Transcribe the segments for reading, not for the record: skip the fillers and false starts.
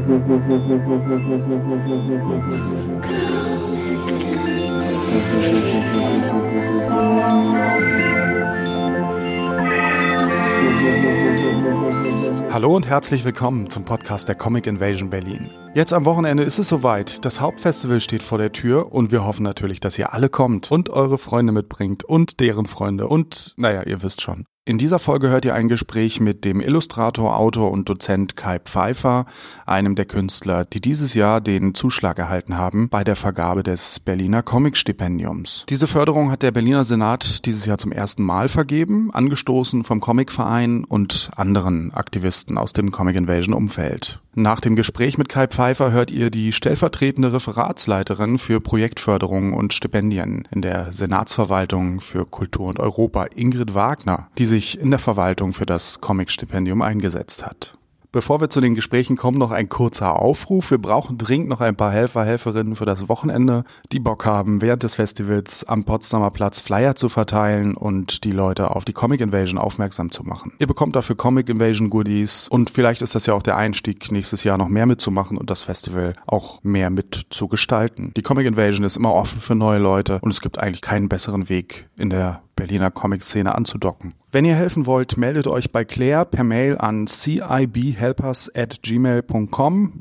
Hallo und herzlich willkommen zum Podcast der Comic Invasion Berlin. Jetzt am Wochenende ist es soweit, das Hauptfestival steht vor der Tür und wir hoffen natürlich, dass ihr alle kommt und eure Freunde mitbringt und deren Freunde und, naja, ihr wisst schon. In dieser Folge hört ihr ein Gespräch mit dem Illustrator, Autor und Dozent Kai Pfeiffer, einem der Künstler, die dieses Jahr den Zuschlag erhalten haben bei der Vergabe des Berliner Comic-Stipendiums. Diese Förderung hat der Berliner Senat dieses Jahr zum ersten Mal vergeben, angestoßen vom Comicverein und anderen Aktivisten aus dem Comic Invasion-Umfeld. Nach dem Gespräch mit Kai Pfeiffer hört ihr die stellvertretende Referatsleiterin für Projektförderung und Stipendien in der Senatsverwaltung für Kultur und Europa, Ingrid Wagner, die sich in der Verwaltung für das Comic-Stipendium eingesetzt hat. Bevor wir zu den Gesprächen kommen, noch ein kurzer Aufruf. Wir brauchen dringend noch ein paar Helfer, Helferinnen für das Wochenende, die Bock haben, während des Festivals am Potsdamer Platz Flyer zu verteilen und die Leute auf die Comic Invasion aufmerksam zu machen. Ihr bekommt dafür Comic Invasion Goodies und vielleicht ist das ja auch der Einstieg, nächstes Jahr noch mehr mitzumachen und das Festival auch mehr mitzugestalten. Die Comic Invasion ist immer offen für neue Leute und es gibt eigentlich keinen besseren Weg in der Berliner Comic-Szene anzudocken. Wenn ihr helfen wollt, meldet euch bei Claire per Mail an cibhelpers@gmail.com,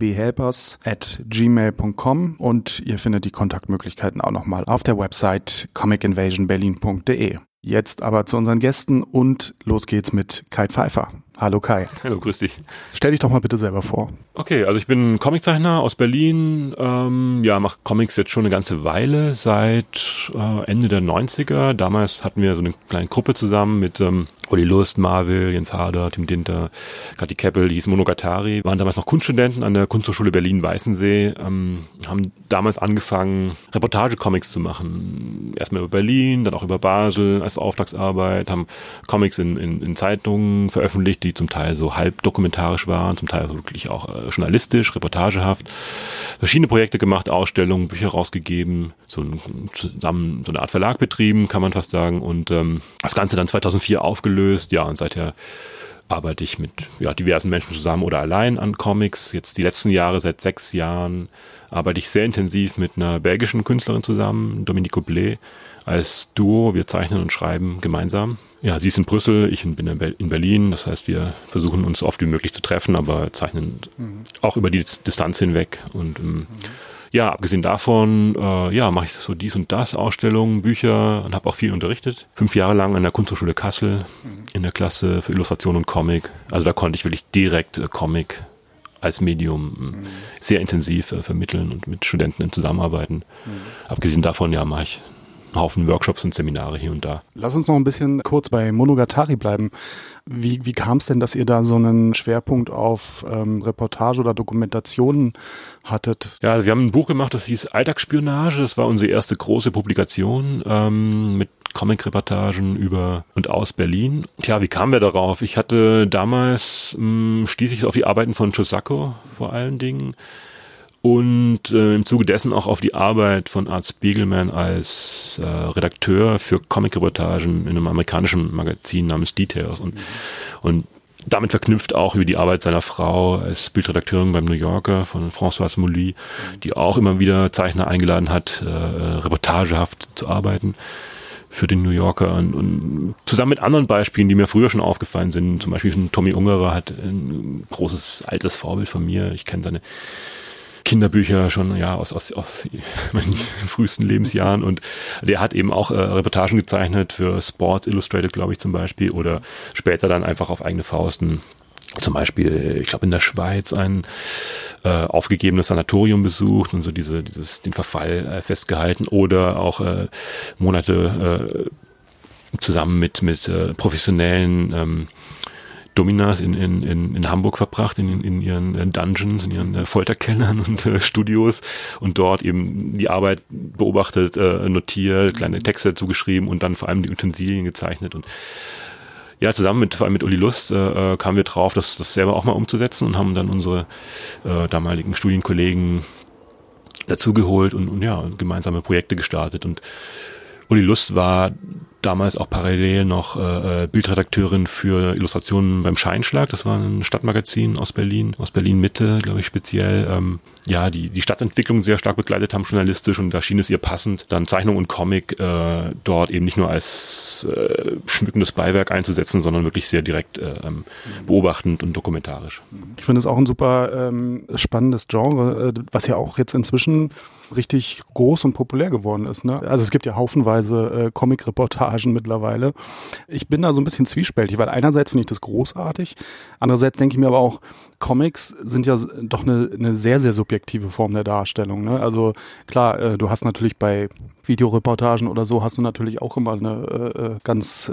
cibhelpers@gmail.com und ihr findet die Kontaktmöglichkeiten auch nochmal auf der Website comicinvasionberlin.de. Jetzt aber zu unseren Gästen und los geht's mit Kai Pfeiffer. Hallo Kai. Hallo, grüß dich. Stell dich doch mal bitte selber vor. Okay, also ich bin Comiczeichner aus Berlin, mache Comics jetzt schon eine ganze Weile, seit Ende der 90er. Damals hatten wir so eine kleine Gruppe zusammen mit Uli Lust, Marvel, Jens Harder, Tim Dinter, Kathi Keppel, die hieß Monogatari, waren damals noch Kunststudenten an der Kunsthochschule Berlin-Weißensee, haben damals angefangen, Reportage-Comics zu machen. Erstmal über Berlin, dann auch über Basel als Auftragsarbeit, haben Comics in Zeitungen veröffentlicht, die zum Teil so halb dokumentarisch waren, zum Teil wirklich auch journalistisch, reportagehaft. Verschiedene Projekte gemacht, Ausstellungen, Bücher rausgegeben, zusammen so eine Art Verlag betrieben, kann man fast sagen. Und das Ganze dann 2004 aufgelöst. Ja, und seither arbeite ich mit diversen Menschen zusammen oder allein an Comics. Jetzt die letzten Jahre, seit 6 Jahren, arbeite ich sehr intensiv mit einer belgischen Künstlerin zusammen, Dominique Goblet, als Duo. Wir zeichnen und schreiben gemeinsam. Ja, sie ist in Brüssel, ich bin in Berlin. Das heißt, wir versuchen uns so oft wie möglich zu treffen, aber zeichnen auch über die Distanz hinweg. Und abgesehen davon, mache ich so dies und das, Ausstellungen, Bücher und habe auch viel unterrichtet. 5 Jahre lang an der Kunsthochschule Kassel in der Klasse für Illustration und Comic. Also da konnte ich wirklich direkt Comic als Medium sehr intensiv vermitteln und mit Studenten zusammenarbeiten. Abgesehen davon, mache ich einen Haufen Workshops und Seminare hier und da. Lass uns noch ein bisschen kurz bei Monogatari bleiben. Wie kam es denn, dass ihr da so einen Schwerpunkt auf Reportage oder Dokumentationen hattet? Ja, also wir haben ein Buch gemacht, das hieß Alltagsspionage. Das war unsere erste große Publikation mit Comic-Reportagen über und aus Berlin. Tja, wie kamen wir darauf? Ich hatte damals, stieß ich auf die Arbeiten von Shosako vor allen Dingen. Und im Zuge dessen auch auf die Arbeit von Art Spiegelman als Redakteur für Comic-Reportagen in einem amerikanischen Magazin namens Details. Und damit verknüpft auch über die Arbeit seiner Frau als Bildredakteurin beim New Yorker von Françoise Mouly, die auch immer wieder Zeichner eingeladen hat, reportagehaft zu arbeiten für den New Yorker. Und zusammen mit anderen Beispielen, die mir früher schon aufgefallen sind, zum Beispiel Tommy Ungerer hat ein großes, altes Vorbild von mir. Ich kenne seine Kinderbücher schon aus meinen frühesten Lebensjahren und der hat eben auch Reportagen gezeichnet für Sports Illustrated, glaube ich, zum Beispiel, oder später dann einfach auf eigene Faust zum Beispiel, ich glaube in der Schweiz ein aufgegebenes Sanatorium besucht und so den Verfall festgehalten oder auch Monate zusammen mit professionellen Dominas in Hamburg verbracht, in ihren Dungeons, in ihren Folterkellern und Studios und dort eben die Arbeit beobachtet, notiert, kleine Texte zugeschrieben und dann vor allem die Utensilien gezeichnet. Und ja, vor allem mit Uli Lust kamen wir drauf, das selber auch mal umzusetzen und haben dann unsere damaligen Studienkollegen dazugeholt und gemeinsame Projekte gestartet. Und Uli Lust war damals auch parallel noch Bildredakteurin für Illustrationen beim Scheinschlag. Das war ein Stadtmagazin aus Berlin Mitte, glaube ich, speziell. Die Stadtentwicklung sehr stark begleitet haben, journalistisch, und da schien es ihr passend, dann Zeichnung und Comic dort eben nicht nur als schmückendes Beiwerk einzusetzen, sondern wirklich sehr direkt beobachtend und dokumentarisch. Ich finde es auch ein super spannendes Genre, was ja auch jetzt inzwischen richtig groß und populär geworden ist. Ne? Also es gibt ja haufenweise Comic-Reportagen mittlerweile. Ich bin da so ein bisschen zwiespältig, weil einerseits finde ich das großartig, andererseits denke ich mir aber auch, Comics sind ja doch eine sehr, sehr subjektive Form der Darstellung. Ne? Also klar, du hast natürlich bei Videoreportagen oder so, hast du natürlich auch immer eine ganz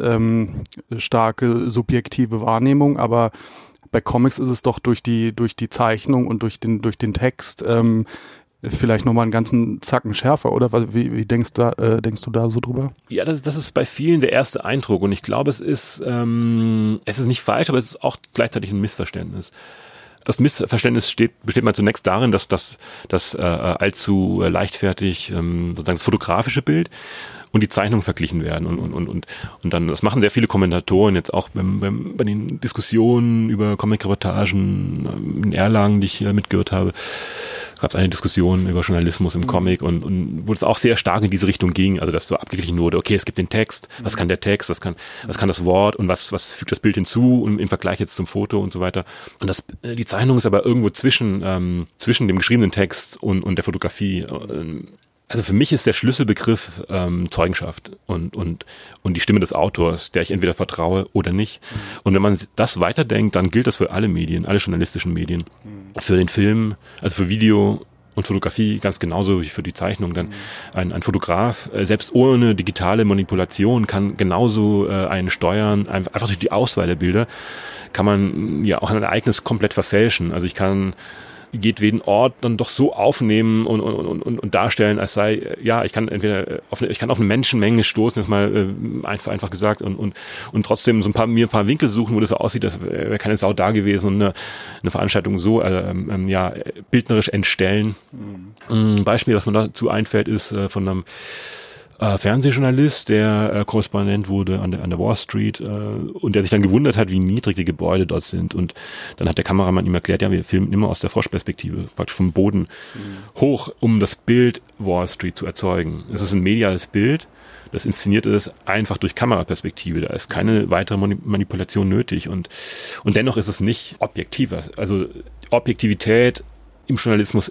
starke subjektive Wahrnehmung, aber bei Comics ist es doch durch die Zeichnung und durch den Text vielleicht nochmal einen ganzen Zacken schärfer, oder? Wie denkst du da so drüber? Ja, das ist bei vielen der erste Eindruck, und ich glaube, es ist nicht falsch, aber es ist auch gleichzeitig ein Missverständnis. Das Missverständnis besteht mal zunächst darin, dass das allzu leichtfertig sozusagen das fotografische Bild und die Zeichnung verglichen werden und dann, das machen sehr viele Kommentatoren jetzt auch bei den Diskussionen über Comic-Reportagen in Erlangen, die ich mitgehört habe, gab es eine Diskussion über Journalismus im Comic und wo es auch sehr stark in diese Richtung ging, also dass so abgeglichen wurde, okay, es gibt den Text, was kann der Text, was kann das Wort und was fügt das Bild hinzu und im Vergleich jetzt zum Foto und so weiter. Und die Zeichnung ist aber irgendwo zwischen dem geschriebenen Text und der Fotografie. Also für mich ist der Schlüsselbegriff Zeugenschaft und die Stimme des Autors, der ich entweder vertraue oder nicht. Und wenn man das weiterdenkt, dann gilt das für alle Medien, alle journalistischen Medien. Für den Film, also für Video und Fotografie ganz genauso wie für die Zeichnung. Dann ein Fotograf, selbst ohne digitale Manipulation, kann genauso einen steuern, einfach durch die Auswahl der Bilder, kann man ja auch ein Ereignis komplett verfälschen. Also ich kann jedweden Ort dann doch so aufnehmen und darstellen, als sei, ja, ich kann auf eine Menschenmenge stoßen, jetzt mal einfach gesagt, und trotzdem so ein paar Winkel suchen, wo das so aussieht, als wäre keine Sau da gewesen, und eine Veranstaltung so bildnerisch entstellen. Ein Beispiel, was mir dazu einfällt, ist von einem Fernsehjournalist, der Korrespondent wurde an der Wall Street und der sich dann gewundert hat, wie niedrig die Gebäude dort sind. Und dann hat der Kameramann ihm erklärt, ja, wir filmen immer aus der Froschperspektive, praktisch vom Boden hoch, um das Bild Wall Street zu erzeugen. Es ist ein mediales Bild, das inszeniert ist einfach durch Kameraperspektive. Da ist keine weitere Manipulation nötig. Und dennoch ist es nicht objektiv. Also Objektivität im Journalismus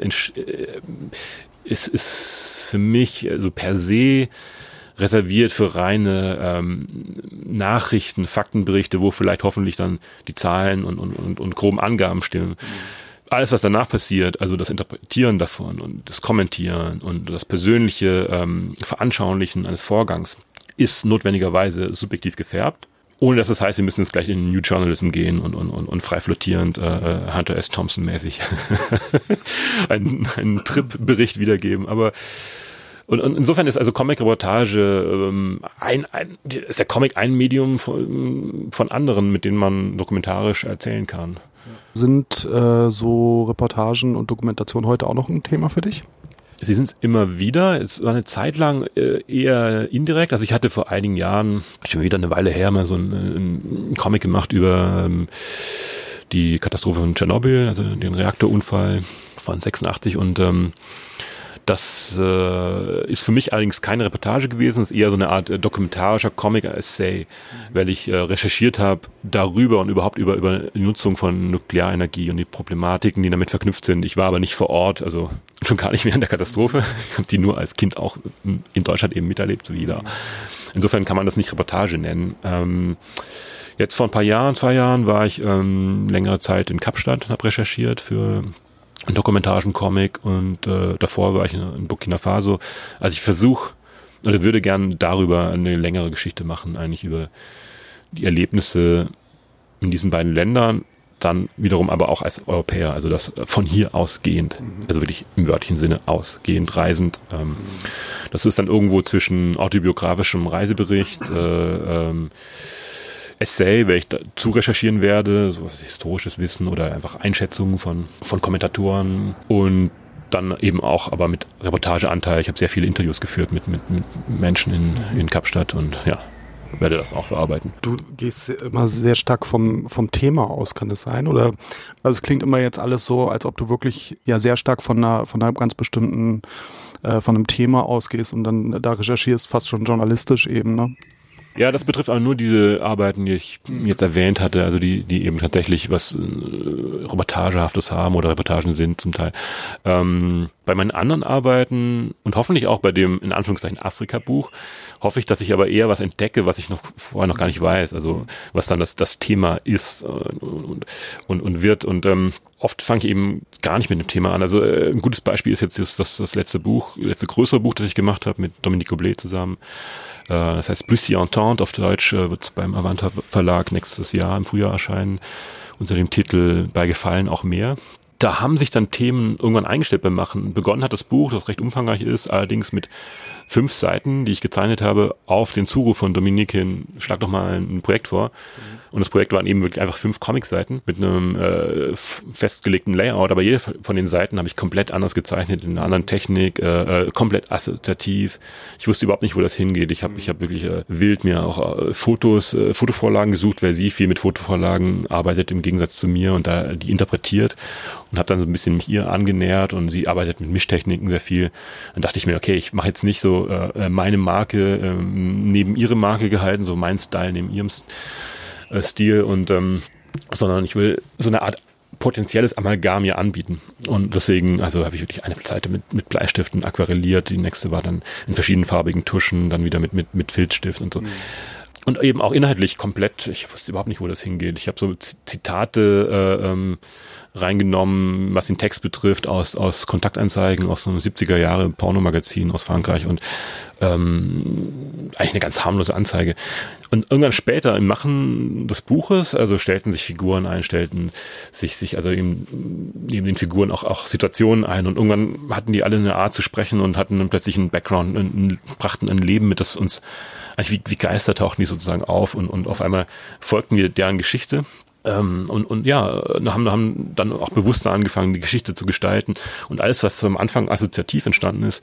ist für mich also per se reserviert für reine Nachrichten, Faktenberichte, wo vielleicht hoffentlich dann die Zahlen und groben Angaben stimmen. Alles, was danach passiert, also das Interpretieren davon und das Kommentieren und das persönliche Veranschaulichen eines Vorgangs, ist notwendigerweise subjektiv gefärbt. Ohne dass es heißt, wir müssen jetzt gleich in New Journalism gehen und frei flottierend Hunter S. Thompson-mäßig einen Trip-Bericht wiedergeben. Aber und insofern ist also Comic-Reportage ist der Comic ein Medium von anderen, mit denen man dokumentarisch erzählen kann. Sind so Reportagen und Dokumentation heute auch noch ein Thema für dich? Sie sind es immer wieder. Es war eine Zeit lang eher indirekt. Also ich hatte vor einigen Jahren, schon wieder eine Weile her, mal so einen Comic gemacht über die Katastrophe von Tschernobyl, also den Reaktorunfall von 86. Und das ist für mich allerdings keine Reportage gewesen. Es ist eher so eine Art dokumentarischer Comic-Essay, weil ich recherchiert habe darüber und überhaupt über die Nutzung von Nuklearenergie und die Problematiken, die damit verknüpft sind. Ich war aber nicht vor Ort, also schon gar nicht während der Katastrophe. Ich habe die nur als Kind auch in Deutschland eben miterlebt, so wie da. Insofern kann man das nicht Reportage nennen. Jetzt vor ein paar Jahren, 2 Jahren, war ich längere Zeit in Kapstadt, habe recherchiert für einen dokumentarischen Comic und davor war ich in Burkina Faso. Also ich würde gern darüber eine längere Geschichte machen, eigentlich über die Erlebnisse in diesen beiden Ländern, dann wiederum aber auch als Europäer, also das von hier ausgehend, also wirklich im wörtlichen Sinne ausgehend, reisend. Das ist dann irgendwo zwischen autobiografischem Reisebericht, Essay, weil ich dazu recherchieren werde, so was historisches Wissen oder einfach Einschätzungen von Kommentatoren und dann eben auch aber mit Reportageanteil. Ich habe sehr viele Interviews geführt mit Menschen in Kapstadt und ja. werde das auch verarbeiten. Du gehst immer sehr stark vom Thema aus, kann das sein? Oder, also es klingt immer jetzt alles so, als ob du wirklich ja sehr stark von einer ganz bestimmten, von einem Thema ausgehst und dann da recherchierst, fast schon journalistisch eben, ne? Ja, das betrifft aber nur diese Arbeiten, die ich jetzt erwähnt hatte, also die eben tatsächlich was Reportagehaftes haben oder Reportagen sind zum Teil. Bei meinen anderen Arbeiten und hoffentlich auch bei dem in Anführungszeichen Afrika-Buch hoffe ich, dass ich aber eher was entdecke, was ich vorher noch gar nicht weiß, also was dann das Thema ist und wird und oft fange ich eben gar nicht mit dem Thema an. Also ein gutes Beispiel ist jetzt das letzte größere Buch, das ich gemacht habe mit Dominique Goblet zusammen. Das heißt Plus si entente auf Deutsch, wird beim Avanta Verlag nächstes Jahr im Frühjahr erscheinen, unter dem Titel Bei Gefallen auch mehr. Da haben sich dann Themen irgendwann eingestellt beim Machen. Begonnen hat das Buch, das recht umfangreich ist, allerdings mit 5 Seiten, die ich gezeichnet habe, auf den Zuruf von Dominique hin, schlag doch mal ein Projekt vor. Und das Projekt waren eben wirklich einfach 5 Comic-Seiten mit einem festgelegten Layout, aber jede von den Seiten habe ich komplett anders gezeichnet, in einer anderen Technik, komplett assoziativ. Ich wusste überhaupt nicht, wo das hingeht. Ich habe wirklich wild mir auch Fotovorlagen gesucht, weil sie viel mit Fotovorlagen arbeitet im Gegensatz zu mir und da die interpretiert und habe dann so ein bisschen mich ihr angenähert und sie arbeitet mit Mischtechniken sehr viel. Dann dachte ich mir, okay, ich mache jetzt nicht so meine Marke neben ihre Marke gehalten, so mein Style neben ihrem Stil und sondern ich will so eine Art potenzielles Amalgam mir anbieten. Und deswegen, also habe ich wirklich eine Seite mit Bleistiften aquarelliert, die nächste war dann in verschiedenfarbigen Tuschen, dann wieder mit Filzstift und so. Und eben auch inhaltlich komplett, ich wusste überhaupt nicht, wo das hingeht. Ich habe so Zitate reingenommen, was den Text betrifft, aus Kontaktanzeigen, aus einem 70er Jahre Pornomagazin aus Frankreich und eigentlich eine ganz harmlose Anzeige. Und irgendwann später im Machen des Buches, also stellten sich Figuren ein, stellten sich also eben neben den Figuren auch Situationen ein und irgendwann hatten die alle eine Art zu sprechen und hatten dann plötzlich einen Background und brachten ein Leben mit, das uns eigentlich wie Geister tauchten die sozusagen auf und auf einmal folgten wir deren Geschichte. Und haben dann auch bewusster angefangen, die Geschichte zu gestalten und alles, was am Anfang assoziativ entstanden ist,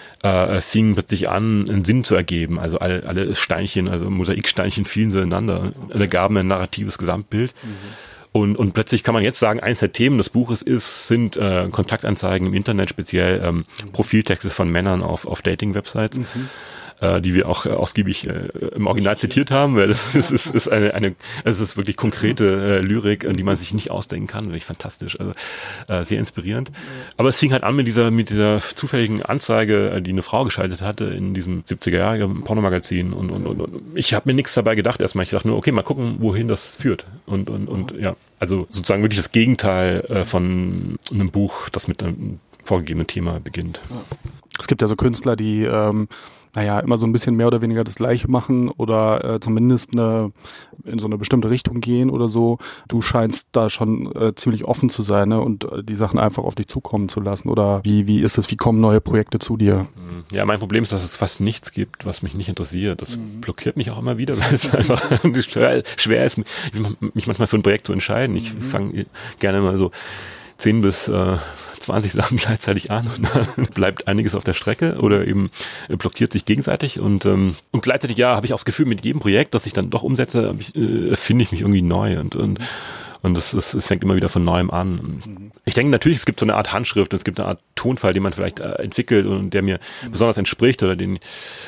fing plötzlich an, einen Sinn zu ergeben. Also alle Steinchen, also Mosaiksteinchen fielen so ineinander und ergaben ein narratives Gesamtbild. Und plötzlich kann man jetzt sagen, eins der Themen des Buches sind Kontaktanzeigen im Internet, speziell Profiltexte von Männern auf Dating-Websites. Die wir auch ausgiebig im Original zitiert haben, weil das ist es ist wirklich konkrete Lyrik, die man sich nicht ausdenken kann, wirklich fantastisch, also sehr inspirierend. Aber es fing halt an mit dieser zufälligen Anzeige, die eine Frau geschaltet hatte in diesem 70er-Jahre Pornomagazin und ich habe mir nichts dabei gedacht erstmal. Ich dachte nur, okay, mal gucken, wohin das führt und ja, also sozusagen wirklich das Gegenteil von einem Buch, das mit einem vorgegebenen Thema beginnt. Es gibt ja so Künstler, die immer so ein bisschen mehr oder weniger das Gleiche machen oder zumindest in so eine bestimmte Richtung gehen oder so. Du scheinst da schon ziemlich offen zu sein, ne? Und die Sachen einfach auf dich zukommen zu lassen. Oder wie ist es? Wie kommen neue Projekte zu dir? Ja, mein Problem ist, dass es fast nichts gibt, was mich nicht interessiert. Das blockiert mich auch immer wieder, weil es einfach schwer ist, mich manchmal für ein Projekt zu entscheiden. Ich fange gerne mal so 10 bis 20 Sachen gleichzeitig an und dann bleibt einiges auf der Strecke oder eben blockiert sich gegenseitig und gleichzeitig habe ich auch das Gefühl, mit jedem Projekt, das ich dann doch umsetze, finde ich mich irgendwie neu und es fängt immer wieder von Neuem an. Ich denke natürlich, es gibt so eine Art Handschrift, es gibt eine Art Tonfall, den man vielleicht entwickelt und der mir besonders entspricht oder den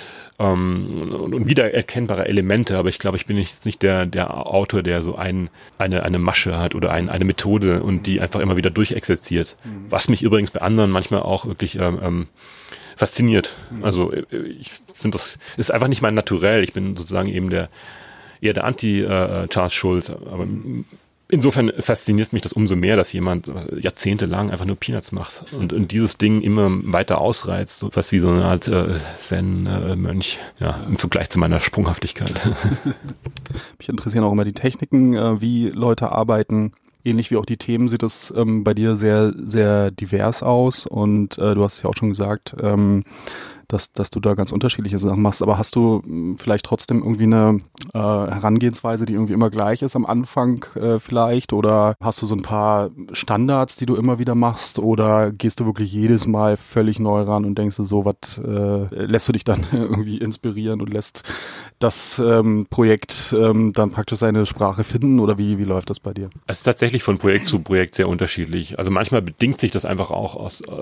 und wiedererkennbare Elemente, aber ich glaube, ich bin nicht der Autor, der so eine Masche hat oder eine Methode und die einfach immer wieder durchexerziert. Was mich übrigens bei anderen manchmal auch wirklich fasziniert. Also ich finde, das ist einfach nicht mein Naturell. Ich bin sozusagen eben eher der Anti-Charles Schulz, aber insofern fasziniert mich das umso mehr, dass jemand jahrzehntelang einfach nur Peanuts macht und dieses Ding immer weiter ausreizt, so was wie so eine Art Zen-Mönch, im Vergleich zu meiner Sprunghaftigkeit. Mich interessieren auch immer die Techniken, wie Leute arbeiten. Ähnlich wie auch die Themen sieht es bei dir sehr, sehr divers aus und du hast es ja auch schon gesagt, dass du da ganz unterschiedliche Sachen machst. Aber hast du vielleicht trotzdem irgendwie eine Herangehensweise, die irgendwie immer gleich ist am Anfang vielleicht? Oder hast du so ein paar Standards, die du immer wieder machst? Oder gehst du wirklich jedes Mal völlig neu ran und denkst du so, was lässt du dich dann irgendwie inspirieren und lässt das Projekt dann praktisch seine Sprache finden? Oder wie läuft das bei dir? Es ist tatsächlich von Projekt zu Projekt sehr unterschiedlich. Also manchmal bedingt sich das einfach auch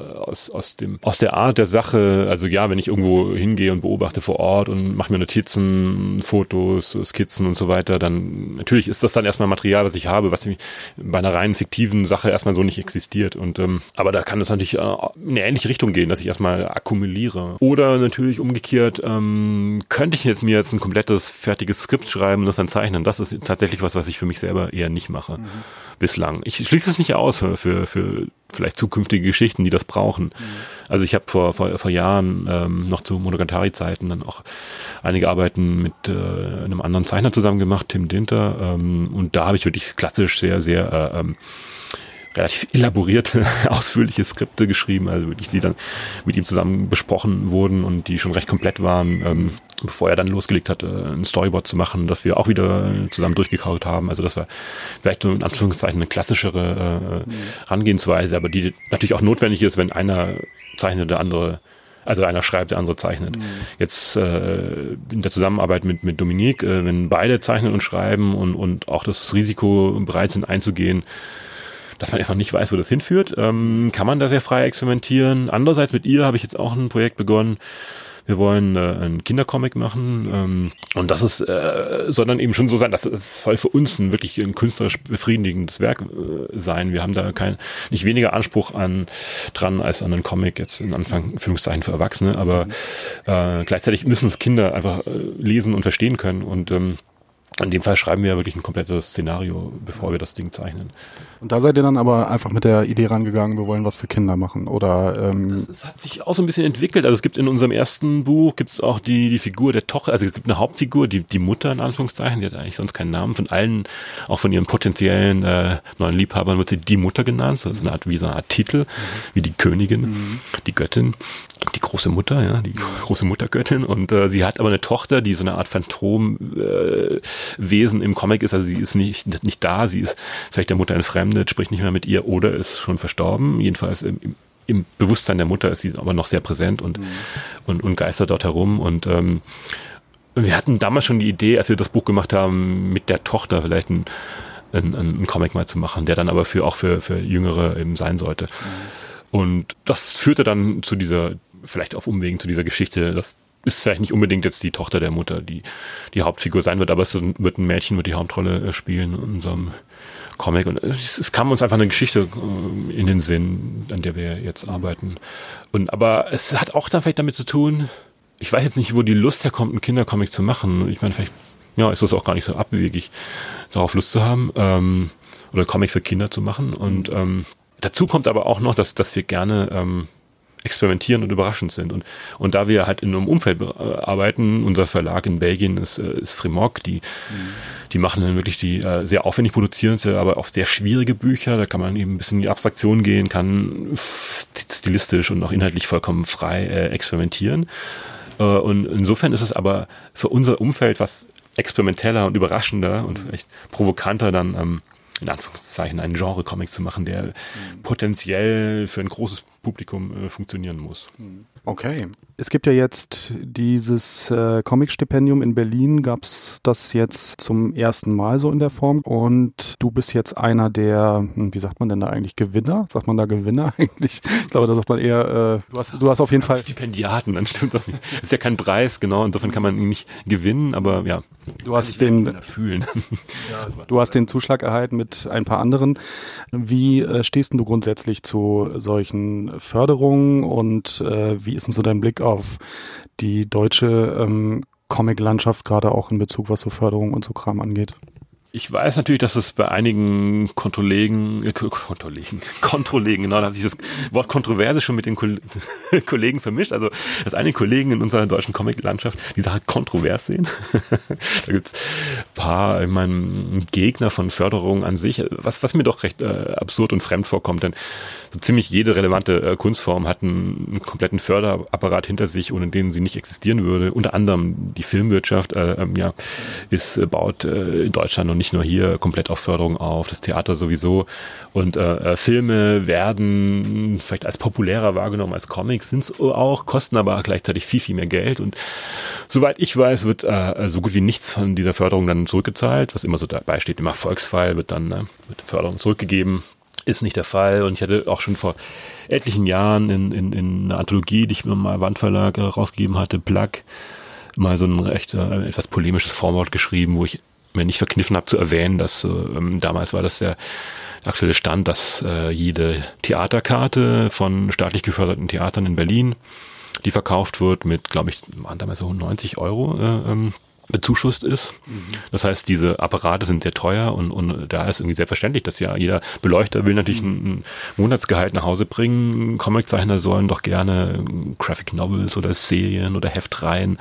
aus der Art der Sache. Also ja, wenn ich irgendwo hingehe und beobachte vor Ort und mache mir Notizen, Fotos, Skizzen und so weiter, dann natürlich ist das dann erstmal Material, was ich habe, was bei einer rein fiktiven Sache erstmal so nicht existiert. Und aber da kann es natürlich in eine ähnliche Richtung gehen, dass ich erstmal akkumuliere. Oder natürlich umgekehrt, könnte ich mir jetzt ein komplettes fertiges Skript schreiben und das dann zeichnen. Das ist tatsächlich was ich für mich selber eher nicht mache. Bislang. Ich schließe es nicht aus für vielleicht zukünftige Geschichten, die das brauchen. Also ich habe vor Jahren noch zu Monogatari-Zeiten dann auch einige Arbeiten mit einem anderen Zeichner zusammen gemacht, Tim Dinter, und da habe ich wirklich klassisch sehr relativ elaborierte, ausführliche Skripte geschrieben, also wirklich, die dann mit ihm zusammen besprochen wurden und die schon recht komplett waren, bevor er dann losgelegt hat, ein Storyboard zu machen, das wir auch wieder zusammen durchgekaut haben. Also das war vielleicht so in Anführungszeichen eine klassischere Herangehensweise, aber die natürlich auch notwendig ist, wenn einer zeichnet, der andere, also einer schreibt, der andere zeichnet. Jetzt in der Zusammenarbeit mit Dominique, wenn beide zeichnen und schreiben und auch das Risiko bereit sind einzugehen, dass man einfach nicht weiß, wo das hinführt, kann man da sehr frei experimentieren. Andererseits mit ihr habe ich jetzt auch ein Projekt begonnen. Wir wollen einen Kindercomic machen und das soll dann eben schon so sein, dass es soll für uns wirklich ein künstlerisch befriedigendes Werk sein. Wir haben da nicht weniger Anspruch dran als an einen Comic, jetzt in Anführungszeichen für Erwachsene, aber gleichzeitig müssen es Kinder einfach lesen und verstehen können und in dem Fall schreiben wir ja wirklich ein komplettes Szenario, bevor wir das Ding zeichnen. Und da seid ihr dann aber einfach mit der Idee rangegangen, wir wollen was für Kinder machen, oder? Das hat sich auch so ein bisschen entwickelt. Also es gibt in unserem ersten Buch gibt's auch die Figur der Tochter, also es gibt eine Hauptfigur, die Mutter in Anführungszeichen, die hat eigentlich sonst keinen Namen. Von allen, auch von ihren potenziellen neuen Liebhabern wird sie die Mutter genannt. So ist eine Art Titel, wie die Königin, die Göttin. Die große Mutter, ja, die große Muttergöttin, und sie hat aber eine Tochter, die so eine Art Phantomwesen im Comic ist, also sie ist nicht da, sie ist vielleicht der Mutter entfremdet, spricht nicht mehr mit ihr oder ist schon verstorben, jedenfalls im Bewusstsein der Mutter ist sie aber noch sehr präsent und geistert dort herum und wir hatten damals schon die Idee, als wir das Buch gemacht haben, mit der Tochter vielleicht einen Comic mal zu machen, der dann aber auch für Jüngere eben sein sollte. Und das führte dann zu vielleicht auf Umwegen zu dieser Geschichte. Das ist vielleicht nicht unbedingt jetzt die Tochter der Mutter, die Hauptfigur sein wird, aber ein Mädchen wird die Hauptrolle spielen in unserem Comic. Und es kam uns einfach eine Geschichte in den Sinn, an der wir jetzt arbeiten. Aber es hat auch dann vielleicht damit zu tun, ich weiß jetzt nicht, wo die Lust herkommt, einen Kindercomic zu machen. Ich meine, vielleicht ist das auch gar nicht so abwegig, darauf Lust zu haben, oder einen Comic für Kinder zu machen. Und dazu kommt aber auch noch, dass wir gerne experimentieren und überraschend sind. Und da wir halt in einem Umfeld arbeiten, unser Verlag in Belgien ist Frémok, die machen dann wirklich die sehr aufwendig produzierte, aber auch sehr schwierige Bücher. Da kann man eben ein bisschen in die Abstraktion gehen, kann stilistisch und auch inhaltlich vollkommen frei experimentieren. Und insofern ist es aber für unser Umfeld was experimenteller und überraschender und vielleicht provokanter dann in Anführungszeichen einen Genre-Comic zu machen, der potenziell für ein großes Publikum funktionieren muss. Okay. Es gibt ja jetzt dieses Comic-Stipendium in Berlin, gab es das jetzt zum ersten Mal so in der Form, und du bist jetzt einer der, wie sagt man denn da eigentlich, Gewinner? Sagt man da Gewinner eigentlich? Ich glaube, da sagt man eher, du hast auf jeden Fall... Stipendiaten, dann stimmt doch nicht. Das ist ja kein Preis, genau, insofern kann man ihn nicht gewinnen, aber ja. Du hast den Zuschlag erhalten mit ein paar anderen. Wie stehst du grundsätzlich zu solchen Förderungen und wie ist denn so dein Blick auf die deutsche Comic-Landschaft, gerade auch in Bezug, was so Förderung und so Kram angeht? Ich weiß natürlich, dass es bei einigen Kontrollegen, genau, da hat sich das Wort Kontroverse schon mit den Kollegen vermischt. Also, dass einige Kollegen in unserer deutschen Comic-Landschaft die Sache kontrovers sehen. Da gibt's ein paar, ich meine, Gegner von Förderung an sich, was mir doch recht absurd und fremd vorkommt, denn so ziemlich jede relevante Kunstform hat einen kompletten Förderapparat hinter sich, ohne den sie nicht existieren würde. Unter anderem die Filmwirtschaft, baut in Deutschland und nicht nur hier komplett auf Förderung auf, das Theater sowieso. Und Filme werden vielleicht als populärer wahrgenommen als Comics, sind es auch, kosten aber gleichzeitig viel, viel mehr Geld. Und soweit ich weiß, wird so gut wie nichts von dieser Förderung dann zurückgezahlt, was immer so dabei steht, im Erfolgsfall wird dann mit Förderung zurückgegeben. Ist nicht der Fall. Und ich hatte auch schon vor etlichen Jahren in einer Anthologie, die ich mir mal Wandverlag rausgegeben hatte, Plug, mal so ein recht etwas polemisches Vorwort geschrieben, wo ich mir nicht verkniffen habe zu erwähnen, dass damals war das der aktuelle Stand, dass jede Theaterkarte von staatlich geförderten Theatern in Berlin, die verkauft wird mit, glaube ich, waren damals so 90 €, bezuschusst ist. Das heißt, diese Apparate sind sehr teuer und da ist irgendwie selbstverständlich, dass ja jeder Beleuchter will natürlich ein Monatsgehalt nach Hause bringen. Comiczeichner sollen doch gerne Graphic Novels oder Serien oder Heftreihen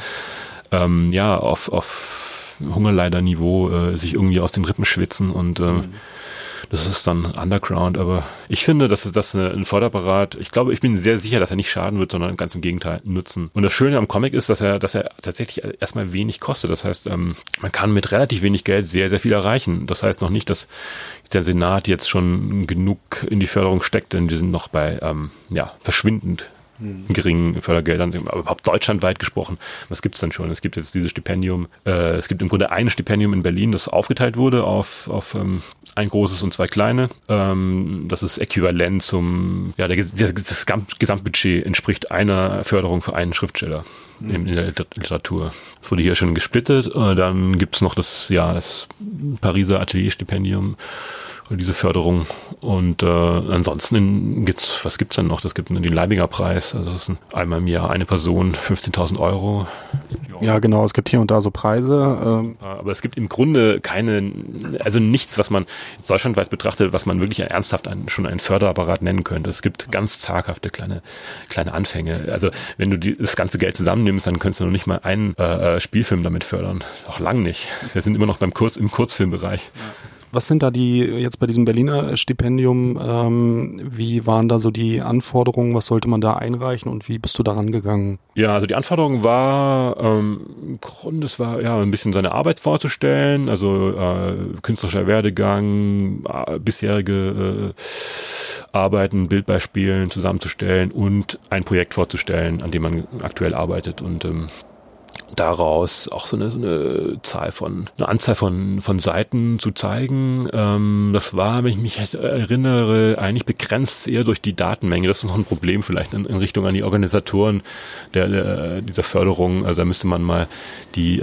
auf Hungerleider-Niveau sich irgendwie aus den Rippen schwitzen und das ist dann Underground, aber ich finde, dass das ein Förderapparat, ich bin sehr sicher, dass er nicht schaden wird, sondern ganz im Gegenteil nutzen. Und das Schöne am Comic ist, dass er tatsächlich erstmal wenig kostet. Das heißt, man kann mit relativ wenig Geld sehr, sehr viel erreichen. Das heißt noch nicht, dass der Senat jetzt schon genug in die Förderung steckt, denn die sind noch bei verschwindend geringen Fördergeldern, aber überhaupt deutschlandweit gesprochen. Was gibt's denn schon? Es gibt jetzt dieses Stipendium, es gibt im Grunde ein Stipendium in Berlin, das aufgeteilt wurde auf ein großes und zwei kleine. Das ist äquivalent zum, das Gesamtbudget entspricht einer Förderung für einen Schriftsteller in der Literatur. Das wurde hier schon gesplittet. Dann gibt's noch das Pariser Atelierstipendium, diese Förderung. Und ansonsten was gibt's denn noch? Das gibt den Leibinger Preis, also das ist einmal im Jahr eine Person, 15.000 €. Ja, genau, es gibt hier und da so Preise. Aber es gibt im Grunde nichts, was man jetzt deutschlandweit betrachtet, was man wirklich ernsthaft schon einen Förderapparat nennen könnte. Es gibt ganz zaghafte kleine Anfänge. Also wenn du das ganze Geld zusammennimmst, dann könntest du noch nicht mal einen Spielfilm damit fördern. Auch lang nicht. Wir sind immer noch im Kurzfilmbereich. Ja. Was sind da jetzt bei diesem Berliner Stipendium, wie waren da so die Anforderungen, was sollte man da einreichen und wie bist du daran gegangen? Ja, also die Anforderung war, im Grunde, es war ein bisschen seine Arbeit vorzustellen, also künstlerischer Werdegang, bisherige Arbeiten, Bildbeispielen zusammenzustellen und ein Projekt vorzustellen, an dem man aktuell arbeitet und daraus auch so eine Anzahl von Seiten zu zeigen. Das war, wenn ich mich erinnere, eigentlich begrenzt eher durch die Datenmenge. Das ist noch ein Problem vielleicht in Richtung an die Organisatoren dieser Förderung. Also da müsste man mal die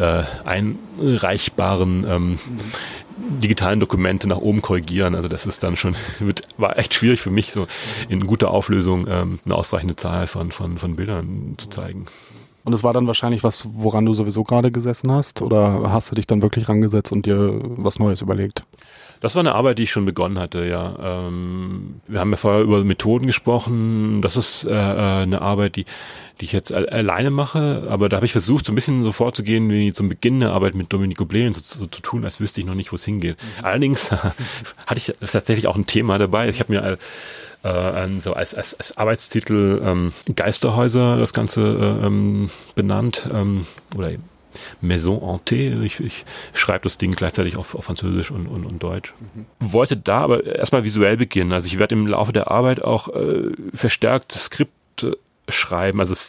einreichbaren digitalen Dokumente nach oben korrigieren. Also das ist dann war echt schwierig für mich, so in guter Auflösung eine ausreichende Zahl von Bildern zu zeigen. Und es war dann wahrscheinlich was, woran du sowieso gerade gesessen hast? Oder hast du dich dann wirklich rangesetzt und dir was Neues überlegt? Das war eine Arbeit, die ich schon begonnen hatte, ja. Wir haben ja vorher über Methoden gesprochen. Das ist eine Arbeit, die ich jetzt alleine mache. Aber da habe ich versucht, so ein bisschen so vorzugehen, wie zum Beginn der Arbeit mit Dominico Blählen, so zu tun, als wüsste ich noch nicht, wo es hingeht. Allerdings hatte ich tatsächlich auch ein Thema dabei. Ich habe mir so als Arbeitstitel Geisterhäuser das Ganze benannt oder Maison hantée. Ich schreibe das Ding gleichzeitig auf Französisch und Deutsch. Wollte da aber erstmal visuell beginnen. Also ich werde im Laufe der Arbeit auch verstärkt Skripte schreiben, also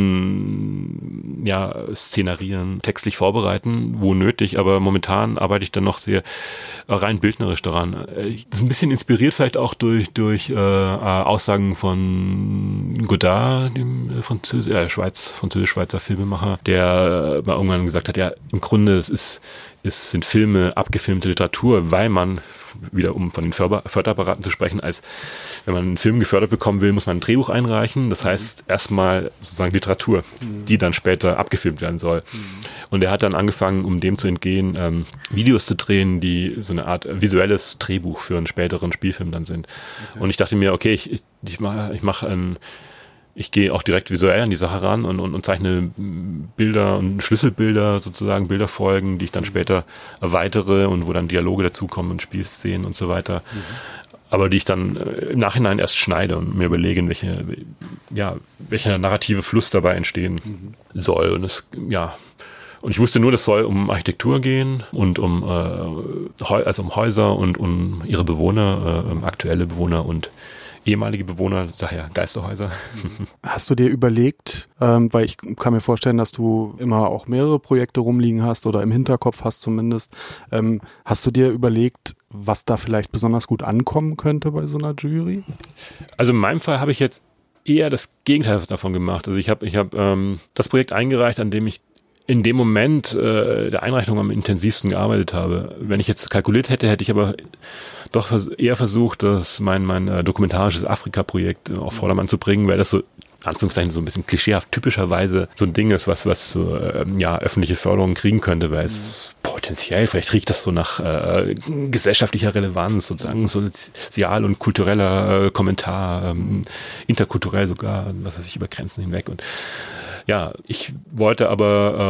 szenarieren, textlich vorbereiten, wo nötig, aber momentan arbeite ich dann noch sehr rein bildnerisch daran. Das ist ein bisschen inspiriert vielleicht auch durch Aussagen von Godard, dem französisch-schweizer Filmemacher, der mal irgendwann gesagt hat, ja, im Grunde sind Filme abgefilmte Literatur, weil man wieder um von den Förderapparaten zu sprechen, als wenn man einen Film gefördert bekommen will, muss man ein Drehbuch einreichen. Das heißt erstmal sozusagen Literatur, die dann später abgefilmt werden soll. Und er hat dann angefangen, um dem zu entgehen, Videos zu drehen, die so eine Art visuelles Drehbuch für einen späteren Spielfilm dann sind. Okay. Und ich dachte mir, okay, ich gehe auch direkt visuell an die Sache ran und zeichne Bilder und Schlüsselbilder, sozusagen Bilderfolgen, die ich dann später erweitere und wo dann Dialoge dazukommen und Spielszenen und so weiter. Aber die ich dann im Nachhinein erst schneide und mir überlege, welcher narrative Fluss dabei entstehen soll. Und ich wusste nur, das soll um Architektur gehen und um Häuser und um ihre Bewohner, aktuelle Bewohner und ehemalige Bewohner, daher Geisterhäuser. Hast du dir überlegt, weil ich kann mir vorstellen, dass du immer auch mehrere Projekte rumliegen hast oder im Hinterkopf hast zumindest, hast du dir überlegt, was da vielleicht besonders gut ankommen könnte bei so einer Jury? Also in meinem Fall habe ich jetzt eher das Gegenteil davon gemacht. Also ich hab das Projekt eingereicht, an dem ich in dem Moment der Einreichung am intensivsten gearbeitet habe. Wenn ich jetzt kalkuliert hätte ich aber doch eher versucht, mein dokumentarisches Afrika-Projekt auf Vordermann zu bringen, weil das so, Anführungszeichen, so ein bisschen klischeehaft typischerweise so ein Ding ist, was so, öffentliche Förderung kriegen könnte, weil es potenziell, vielleicht riecht das so nach gesellschaftlicher Relevanz, sozusagen sozial und kultureller Kommentar, interkulturell sogar, was weiß ich, über Grenzen hinweg. Und ja, ich wollte aber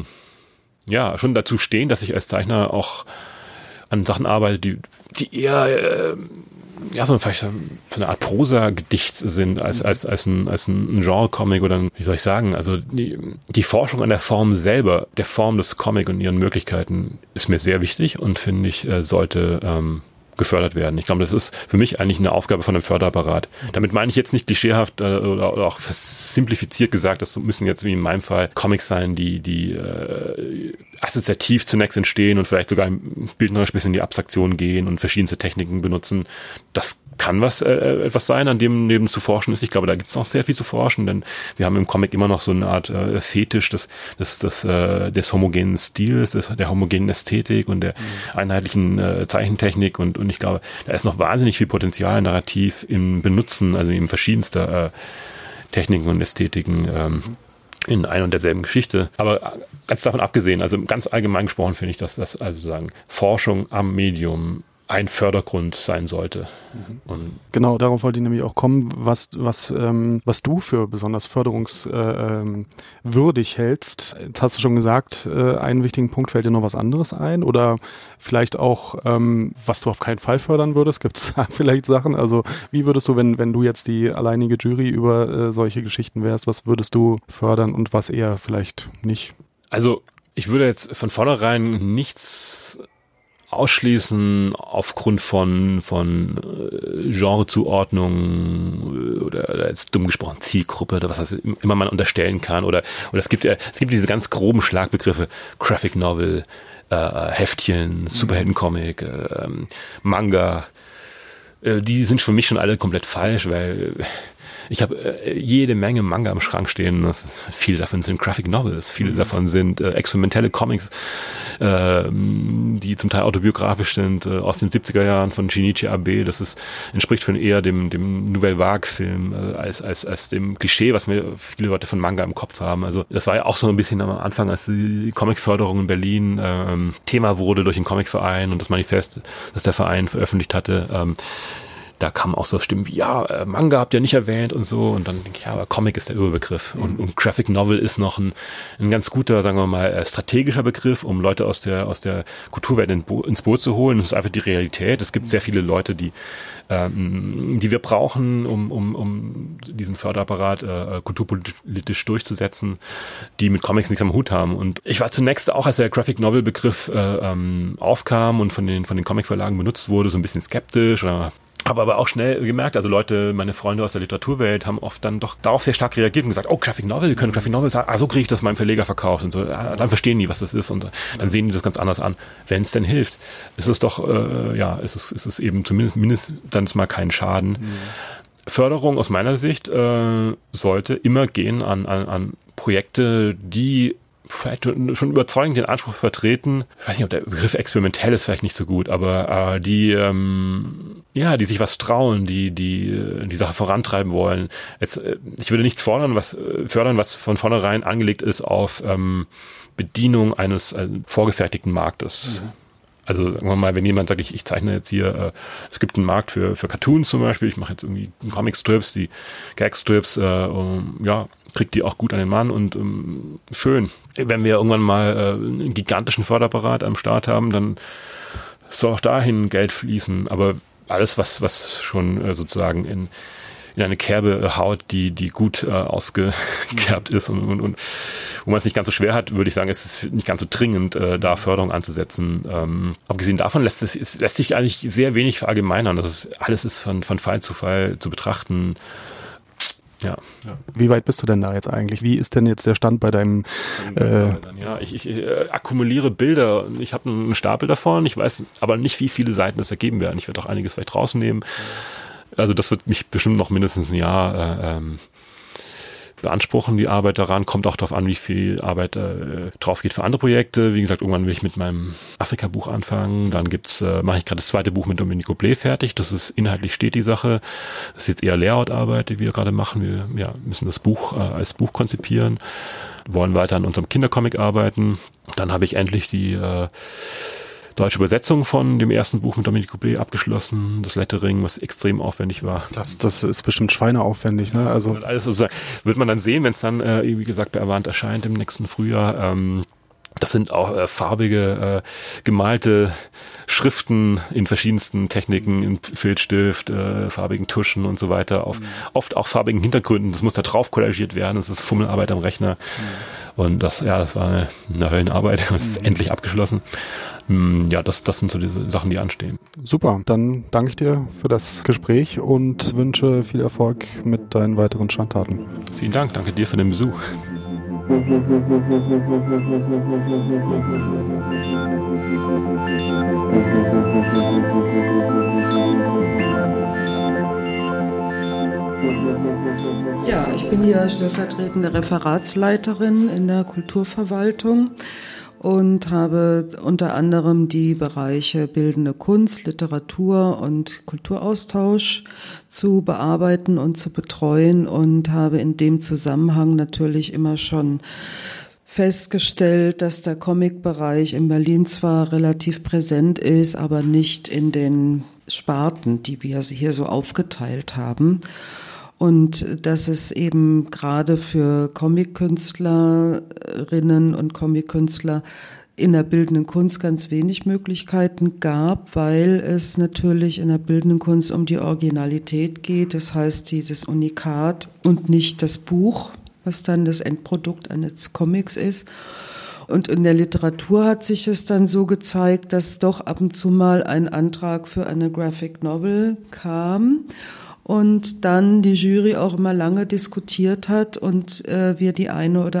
schon dazu stehen, dass ich als Zeichner auch an Sachen arbeite, die eher vielleicht so eine Art Prosa-Gedicht sind als ein Genre-Comic oder wie soll ich sagen, also die Forschung an der Form selber, der Form des Comic und ihren Möglichkeiten ist mir sehr wichtig und finde ich, sollte gefördert werden. Ich glaube, das ist für mich eigentlich eine Aufgabe von einem Förderapparat. Damit meine ich jetzt nicht klischeehaft oder auch simplifiziert gesagt, das müssen jetzt wie in meinem Fall Comics sein, die assoziativ zunächst entstehen und vielleicht sogar bildnerisch bis in die Abstraktion gehen und verschiedenste Techniken benutzen. Das kann etwas sein, an dem neben zu forschen ist. Ich glaube, da gibt es noch sehr viel zu forschen, denn wir haben im Comic immer noch so eine Art Fetisch des homogenen Stils, der homogenen Ästhetik und der einheitlichen Zeichentechnik und ich glaube, da ist noch wahnsinnig viel Potenzial narrativ im Benutzen, also in verschiedenster Techniken und Ästhetiken in ein und derselben Geschichte. Aber ganz davon abgesehen, also ganz allgemein gesprochen finde ich, dass das also sagen Forschung am Medium ein Fördergrund sein sollte. Und genau, darauf wollte ich nämlich auch kommen, was du für besonders förderungswürdig hältst. Jetzt hast du schon gesagt, einen wichtigen Punkt, fällt dir noch was anderes ein? Oder vielleicht auch, was du auf keinen Fall fördern würdest? Gibt es da vielleicht Sachen? Also wie würdest du, wenn du jetzt die alleinige Jury über solche Geschichten wärst, was würdest du fördern und was eher vielleicht nicht? Also ich würde jetzt von vornherein nichts ausschließen aufgrund von Genrezuordnung oder jetzt dumm gesprochen Zielgruppe oder was immer man unterstellen kann oder es gibt diese ganz groben Schlagbegriffe Graphic Novel, Heftchen, Superheldencomic, Manga, die sind für mich schon alle komplett falsch, weil ich habe jede Menge Manga im Schrank stehen. Viele davon sind Graphic Novels, viele davon sind experimentelle Comics, die zum Teil autobiografisch sind, aus den 70er Jahren von Shinichi Abe. Das entspricht schon eher dem Nouvelle Vague-Film als dem Klischee, was mir viele Leute von Manga im Kopf haben. Also das war ja auch so ein bisschen am Anfang, als die Comicförderung in Berlin Thema wurde durch den Comicverein und das Manifest, das der Verein veröffentlicht hatte. Da kamen auch so Stimmen wie, Manga habt ihr nicht erwähnt und so. Und dann denke ich, aber Comic ist der Überbegriff. Und Graphic Novel ist noch ein ganz guter, sagen wir mal, strategischer Begriff, um Leute aus der Kulturwelt ins Boot zu holen. Das ist einfach die Realität. Es gibt sehr viele Leute, die wir brauchen, um diesen Förderapparat kulturpolitisch durchzusetzen, die mit Comics nichts am Hut haben. Und ich war zunächst auch, als der Graphic Novel Begriff aufkam und von den Comicverlagen benutzt wurde, so ein bisschen skeptisch oder habe aber auch schnell gemerkt, also Leute, meine Freunde aus der Literaturwelt haben oft dann doch darauf sehr stark reagiert und gesagt, Graphic Novel, wir können Graphic Novel sagen, so kriege ich das meinem Verleger verkauft und so, dann verstehen die, was das ist und dann sehen die das ganz anders an. Wenn es denn hilft, ist es doch, ist es eben zumindest dann mal kein Schaden. Förderung aus meiner Sicht sollte immer gehen an Projekte, die vielleicht schon überzeugend den Anspruch vertreten. Ich weiß nicht, ob der Begriff experimentell ist vielleicht nicht so gut, aber die sich was trauen, die Sache vorantreiben wollen. Jetzt, ich würde nichts fördern, was von vornherein angelegt ist auf Bedienung eines vorgefertigten Marktes. Mhm. Also sagen wir mal, wenn jemand sagt, ich zeichne jetzt hier, es gibt einen Markt für Cartoons zum Beispiel, ich mache jetzt irgendwie Comicstrips, die Gagstrips, kriegt die auch gut an den Mann und schön. Wenn wir irgendwann mal einen gigantischen Förderapparat am Start haben, dann soll auch dahin Geld fließen. Aber alles, was schon sozusagen in eine Kerbe haut, die gut ausgekerbt ist und wo man es nicht ganz so schwer hat, würde ich sagen, es ist nicht ganz so dringend, da Förderung anzusetzen. Abgesehen davon lässt sich eigentlich sehr wenig verallgemeinern. Alles ist von Fall zu Fall zu betrachten. Ja. Wie weit bist du denn da jetzt eigentlich? Wie ist denn jetzt der Stand bei deinem... Ich akkumuliere Bilder. Ich habe einen Stapel davon. Ich weiß aber nicht, wie viele Seiten das ergeben werden. Ich werde auch einiges vielleicht rausnehmen. Also das wird mich bestimmt noch mindestens ein Jahr beanspruchen, die Arbeit daran. Kommt auch darauf an, wie viel Arbeit drauf geht für andere Projekte. Wie gesagt, irgendwann will ich mit meinem Afrika-Buch anfangen. Dann mache ich gerade das zweite Buch mit Domenico Ble fertig. Das ist inhaltlich steht die Sache. Das ist jetzt eher Layout-Arbeit, die wir gerade machen. Wir müssen das Buch als Buch konzipieren. Wollen weiter an unserem Kindercomic arbeiten. Dann habe ich endlich die deutsche Übersetzung von dem ersten Buch mit Domenico Ble abgeschlossen, das Lettering, was extrem aufwendig war. Das ist bestimmt schweineaufwendig, ne? Also alles sozusagen, wird man dann sehen, wenn es dann, wie gesagt, bei Avant erscheint im nächsten Frühjahr. Das sind auch farbige, gemalte Schriften in verschiedensten Techniken, in Filzstift, farbigen Tuschen und so weiter, oft auch farbigen Hintergründen. Das muss da drauf kollagiert werden. Das ist Fummelarbeit am Rechner. Und das war eine Höllenarbeit. Das ist endlich abgeschlossen. Ja, das sind so diese Sachen, die anstehen. Super, dann danke ich dir für das Gespräch und wünsche viel Erfolg mit deinen weiteren Schandtaten. Vielen Dank, danke dir für den Besuch. Ja, ich bin hier stellvertretende Referatsleiterin in der Kulturverwaltung und habe unter anderem die Bereiche bildende Kunst, Literatur und Kulturaustausch zu bearbeiten und zu betreuen und habe in dem Zusammenhang natürlich immer schon festgestellt, dass der Comic-Bereich in Berlin zwar relativ präsent ist, aber nicht in den Sparten, die wir hier so aufgeteilt haben. Und dass es eben gerade für Comic-Künstlerinnen und Comic-Künstler in der bildenden Kunst ganz wenig Möglichkeiten gab, weil es natürlich in der bildenden Kunst um die Originalität geht, das heißt dieses Unikat und nicht das Buch, was dann das Endprodukt eines Comics ist. Und in der Literatur hat sich es dann so gezeigt, dass doch ab und zu mal ein Antrag für eine Graphic Novel kam und dann die Jury auch immer lange diskutiert hat und wir den einen oder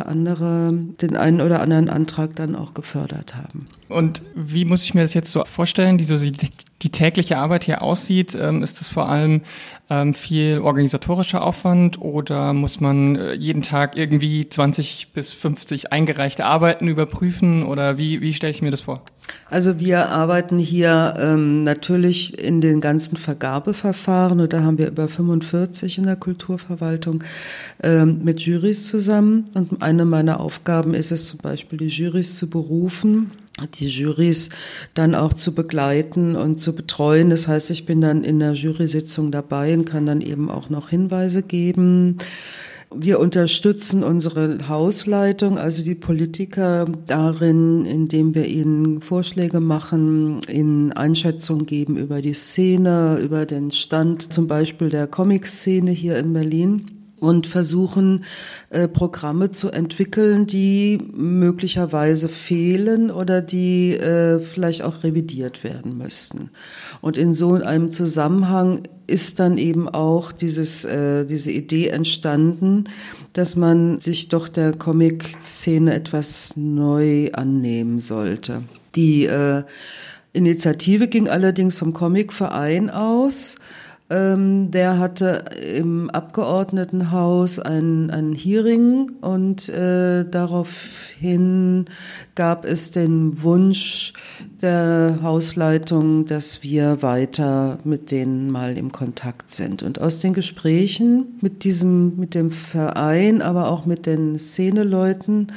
anderen Antrag dann auch gefördert haben. Und wie muss ich mir das jetzt so vorstellen, die tägliche Arbeit hier aussieht? Ist das vor allem viel organisatorischer Aufwand oder muss man jeden Tag irgendwie 20 bis 50 eingereichte Arbeiten überprüfen oder wie stelle ich mir das vor? Also wir arbeiten hier natürlich in den ganzen Vergabeverfahren und da haben wir über 45 in der Kulturverwaltung mit Jurys zusammen und eine meiner Aufgaben ist es zum Beispiel, die Jurys zu berufen, die Jurys dann auch zu begleiten und zu betreuen. Das heißt, ich bin dann in der Jury-Sitzung dabei und kann dann eben auch noch Hinweise geben. Wir unterstützen unsere Hausleitung, also die Politiker darin, indem wir ihnen Vorschläge machen, ihnen Einschätzungen geben über die Szene, über den Stand zum Beispiel der Comic-Szene hier in Berlin. Und versuchen, Programme zu entwickeln, die möglicherweise fehlen oder die vielleicht auch revidiert werden müssten. Und in so einem Zusammenhang ist dann eben auch diese Idee entstanden, dass man sich doch der Comic-Szene etwas neu annehmen sollte. Die Initiative ging allerdings vom Comic-Verein aus, Der hatte im Abgeordnetenhaus ein Hearing und daraufhin gab es den Wunsch der Hausleitung, dass wir weiter mit denen mal im Kontakt sind. Und aus den Gesprächen mit dem Verein, aber auch mit den Szeneleuten,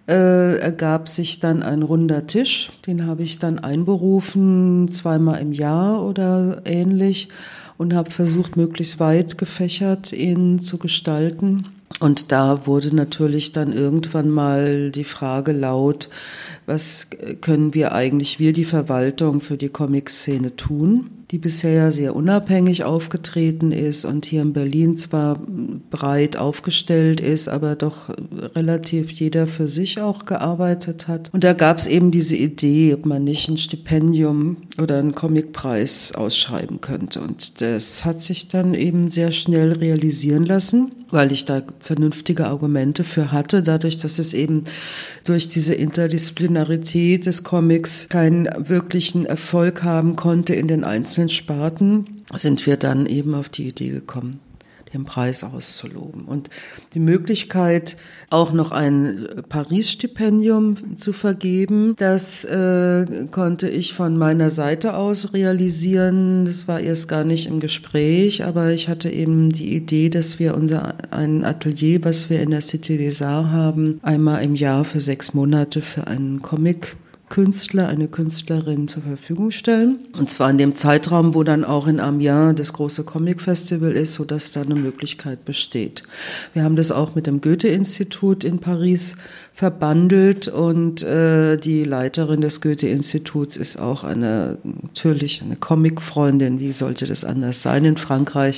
ergab sich dann ein runder Tisch. Den habe ich dann einberufen, 2-mal im Jahr oder ähnlich, und habe versucht, möglichst weit gefächert ihn zu gestalten. Und da wurde natürlich dann irgendwann mal die Frage laut, was können wir, die Verwaltung, für die Comic-Szene tun, die bisher ja sehr unabhängig aufgetreten ist und hier in Berlin zwar breit aufgestellt ist, aber doch relativ jeder für sich auch gearbeitet hat. Und da gab es eben diese Idee, ob man nicht ein Stipendium oder einen Comicpreis ausschreiben könnte. Und das hat sich dann eben sehr schnell realisieren lassen, weil ich da vernünftige Argumente für hatte, dadurch, dass es eben durch diese Interdisziplinarität des Comics keinen wirklichen Erfolg haben konnte in den einzelnen Sparten, sind wir dann eben auf die Idee gekommen, den Preis auszuloben. Und die Möglichkeit, auch noch ein Paris-Stipendium zu vergeben, das konnte ich von meiner Seite aus realisieren. Das war erst gar nicht im Gespräch, aber ich hatte eben die Idee, dass wir ein Atelier, was wir in der Cité des Arts haben, einmal im Jahr für 6 Monate für einen Comic-Künstler, eine Künstlerin zur Verfügung stellen. Und zwar in dem Zeitraum, wo dann auch in Amiens das große Comic-Festival ist, sodass da eine Möglichkeit besteht. Wir haben das auch mit dem Goethe-Institut in Paris verbandelt und die Leiterin des Goethe-Instituts ist auch natürlich eine Comic-Freundin, wie sollte das anders sein in Frankreich,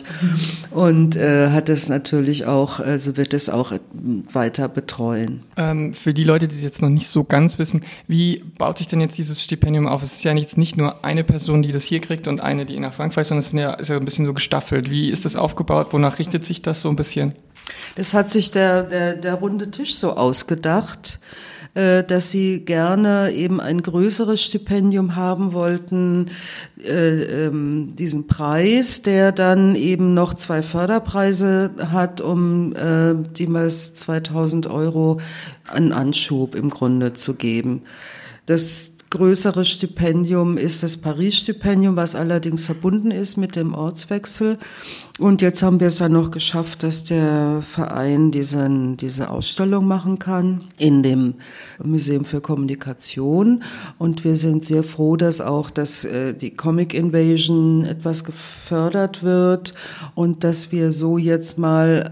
und hat es natürlich auch, also wird es auch weiter betreuen. Für die Leute, die es jetzt noch nicht so ganz wissen, wie baut sich denn jetzt dieses Stipendium auf? Es ist ja jetzt nicht nur eine Person, die das hier kriegt und eine, die nach Frankreich, sondern es ist ja ein bisschen so gestaffelt. Wie ist das aufgebaut? Wonach richtet sich das so ein bisschen? Das hat sich der runde Tisch so ausgedacht, dass sie gerne eben ein größeres Stipendium haben wollten, diesen Preis, der dann eben noch 2 Förderpreise hat, um jeweils 2.000 € an Anschub im Grunde zu geben. Das größere Stipendium ist das Paris-Stipendium, was allerdings verbunden ist mit dem Ortswechsel. Und jetzt haben wir es ja noch geschafft, dass der Verein diese Ausstellung machen kann in dem Museum für Kommunikation. Und wir sind sehr froh, dass auch die Comic Invasion etwas gefördert wird und dass wir so jetzt mal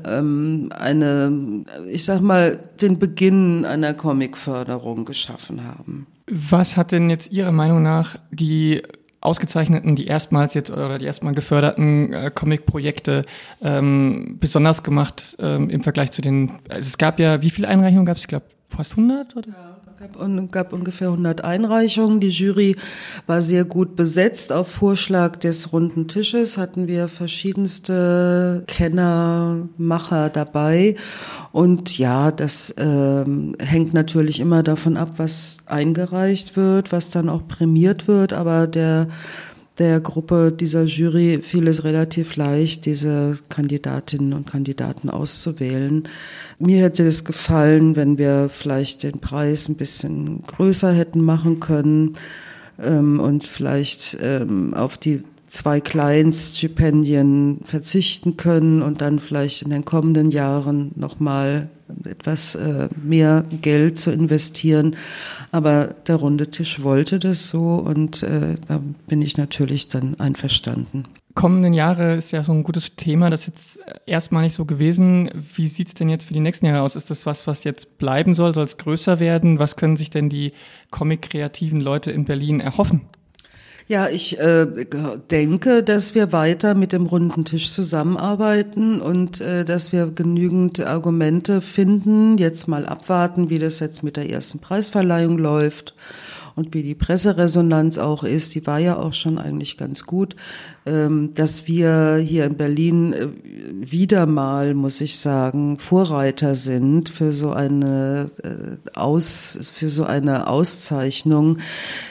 den Beginn einer Comicförderung geschaffen haben. Was hat denn jetzt Ihrer Meinung nach die ausgezeichneten, die erstmal geförderten Comic-Projekte besonders gemacht im Vergleich zu es gab ja, wie viele Einreichungen gab es? Ich glaube fast 100, oder? Ja. Gab ungefähr 100 Einreichungen. Die Jury war sehr gut besetzt. Auf Vorschlag des runden Tisches hatten wir verschiedenste Kenner, Macher dabei. Und ja, das hängt natürlich immer davon ab, was eingereicht wird, was dann auch prämiert wird. Aber der Gruppe dieser Jury fiel es relativ leicht, diese Kandidatinnen und Kandidaten auszuwählen. Mir hätte es gefallen, wenn wir vielleicht den Preis ein bisschen größer hätten machen können und vielleicht auf die 2 Kleinststipendien verzichten können und dann vielleicht in den kommenden Jahren nochmal etwas mehr Geld zu investieren. Aber der runde Tisch wollte das so und da bin ich natürlich dann einverstanden. Kommenden Jahre ist ja so ein gutes Thema, das ist jetzt erstmal nicht so gewesen. Wie sieht's denn jetzt für die nächsten Jahre aus? Ist das was jetzt bleiben soll? Soll es größer werden? Was können sich denn die comic-kreativen Leute in Berlin erhoffen? Ja, ich denke, dass wir weiter mit dem runden Tisch zusammenarbeiten und dass wir genügend Argumente finden. Jetzt mal abwarten, wie das jetzt mit der ersten Preisverleihung läuft und wie die Presseresonanz auch ist. Die war ja auch schon eigentlich ganz gut, dass wir hier in Berlin wieder mal, muss ich sagen, Vorreiter sind für so eine Auszeichnung.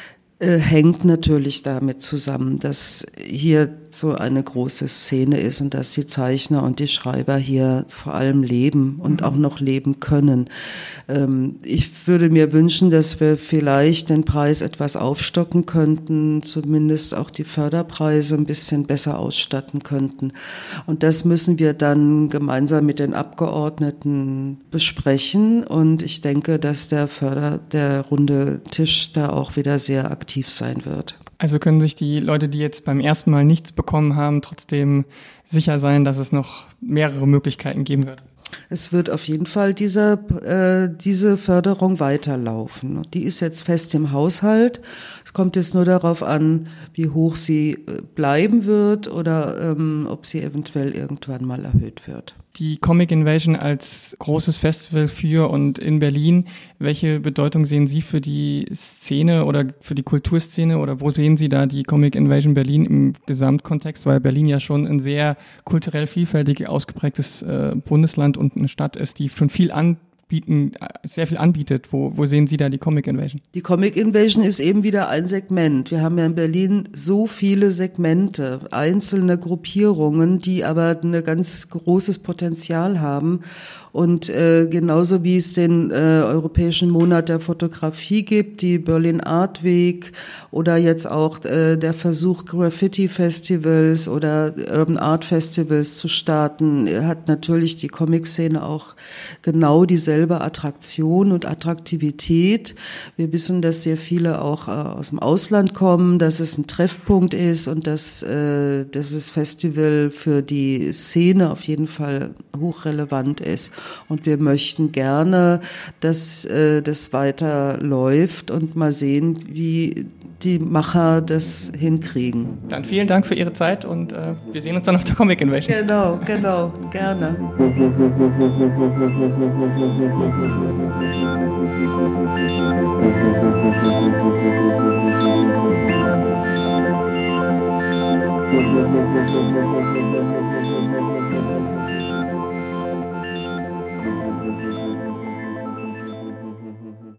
hängt natürlich damit zusammen, dass hier so eine große Szene ist und dass die Zeichner und die Schreiber hier vor allem leben und auch noch leben können. Ich würde mir wünschen, dass wir vielleicht den Preis etwas aufstocken könnten, zumindest auch die Förderpreise ein bisschen besser ausstatten könnten. Und das müssen wir dann gemeinsam mit den Abgeordneten besprechen. Und ich denke, dass der runde Tisch da auch wieder sehr aktiv sein wird. Also können sich die Leute, die jetzt beim ersten Mal nichts bekommen haben, trotzdem sicher sein, dass es noch mehrere Möglichkeiten geben wird? Es wird auf jeden Fall diese Förderung weiterlaufen. Die ist jetzt fest im Haushalt. Es kommt jetzt nur darauf an, wie hoch sie bleiben wird oder ob sie eventuell irgendwann mal erhöht wird. Die Comic Invasion als großes Festival für und in Berlin, welche Bedeutung sehen Sie für die Szene oder für die Kulturszene oder wo sehen Sie da die Comic Invasion Berlin im Gesamtkontext, weil Berlin ja schon ein sehr kulturell vielfältig ausgeprägtes Bundesland und eine Stadt ist, die schon sehr viel anbietet. Wo sehen Sie da die Comic Invasion? Die Comic Invasion ist eben wieder ein Segment. Wir haben ja in Berlin so viele Segmente, einzelne Gruppierungen, die aber ein ganz großes Potenzial haben. Und genauso wie es den Europäischen Monat der Fotografie gibt, die Berlin Art Week oder jetzt auch der Versuch, Graffiti-Festivals oder Urban Art Festivals zu starten, hat natürlich die Comic-Szene auch genau dieselbe Attraktion und Attraktivität. Wir wissen, dass sehr viele auch aus dem Ausland kommen, dass es ein Treffpunkt ist und dass das Festival für die Szene auf jeden Fall hochrelevant ist. Und wir möchten gerne, dass das weiter läuft und mal sehen, wie die Macher das hinkriegen. Dann vielen Dank für Ihre Zeit und wir sehen uns dann auf der Comic Invasion. Genau, gerne.